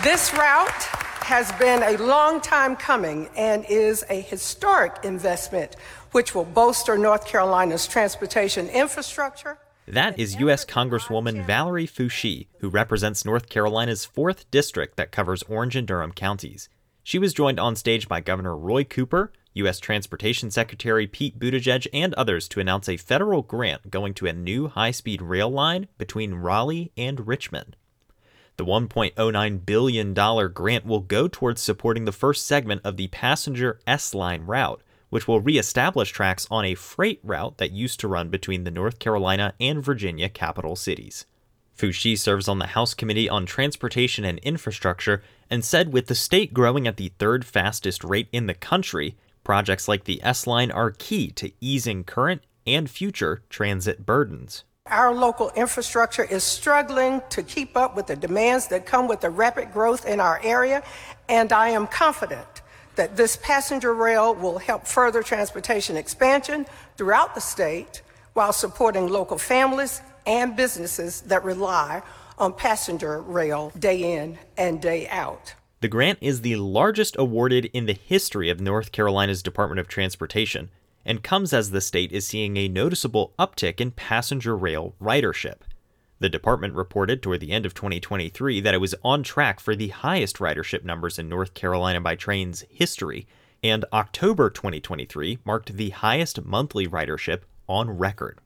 This route has been a long time coming and is a historic investment which will bolster North Carolina's transportation infrastructure. That is U.S. Congresswoman Valerie Foushee, who represents North Carolina's 4th District that covers Orange and Durham counties. She was joined on stage by Governor Roy Cooper, U.S. Transportation Secretary Pete Buttigieg, and others to announce a federal grant going to a new high-speed rail line between Raleigh and Richmond. The $1.09 billion grant will go towards supporting the first segment of the passenger S-Line route, which will reestablish tracks on a freight route that used to run between the North Carolina and Virginia capital cities. Foushee serves on the House Committee on Transportation and Infrastructure and said with the state growing at the 3rd fastest rate in the country, projects like the S-Line are key to easing current and future transit burdens. Our local infrastructure is struggling to keep up with the demands that come with the rapid growth in our area, and I am confident that this passenger rail will help further transportation expansion throughout the state while supporting local families and businesses that rely on passenger rail day in and day out. The grant is the largest awarded in the history of North Carolina's Department of Transportation, and comes as the state is seeing a noticeable uptick in passenger rail ridership. The department reported toward the end of 2023 that it was on track for the highest ridership numbers in North Carolina by train's history, and October 2023 marked the highest monthly ridership on record.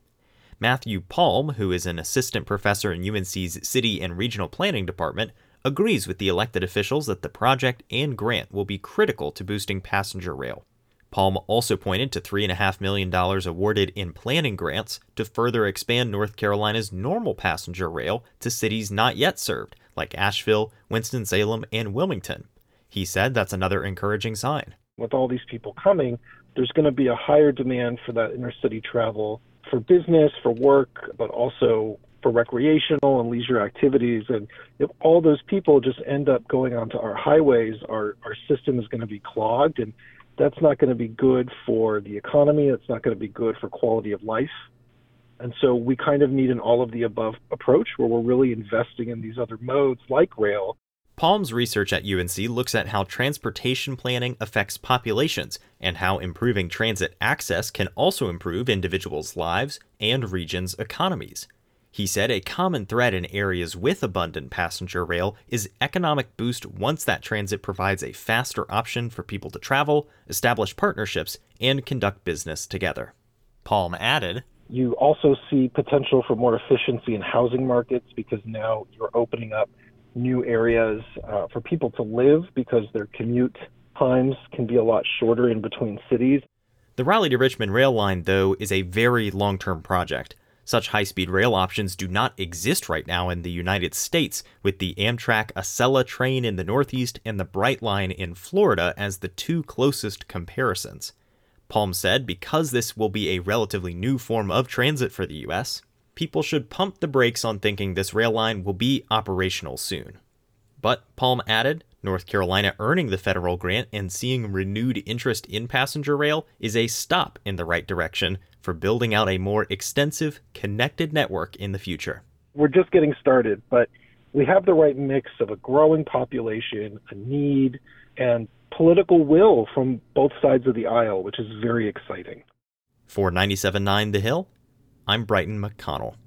Matthew Palm, who is an assistant professor in UNC's City and Regional Planning Department, agrees with the elected officials that the project and grant will be critical to boosting passenger rail. Palm also pointed to $3.5 million awarded in planning grants to further expand North Carolina's normal passenger rail to cities not yet served, like Asheville, Winston-Salem, and Wilmington. He said that's another encouraging sign. With all these people coming, there's going to be a higher demand for that inner-city travel for business, for work, but also for recreational and leisure activities. And if all those people just end up going onto our highways, our system is going to be clogged, and that's not going to be good for the economy. It's not going to be good for quality of life. And so we kind of need an all-of-the-above approach where we're really investing in these other modes like rail. Palm's research at UNC looks at how transportation planning affects populations and how improving transit access can also improve individuals' lives and regions' economies. He said a common thread in areas with abundant passenger rail is economic boost once that transit provides a faster option for people to travel, establish partnerships, and conduct business together. Palm added, You also see potential for more efficiency in housing markets because now you're opening up new areas for people to live because their commute times can be a lot shorter in between cities. The Raleigh to Richmond rail line, though, is a very long-term project. Such high-speed rail options do not exist right now in the United States, with the Amtrak Acela train in the Northeast and the Brightline in Florida as the two closest comparisons. Palm said because this will be a relatively new form of transit for the U.S., people should pump the brakes on thinking this rail line will be operational soon. But, Palm added, North Carolina earning the federal grant and seeing renewed interest in passenger rail is a stop in the right direction for building out a more extensive, connected network in the future. We're just getting started, but we have the right mix of a growing population, a need, and political will from both sides of the aisle, which is very exciting. For 97.9 The Hill, I'm Brighton McConnell.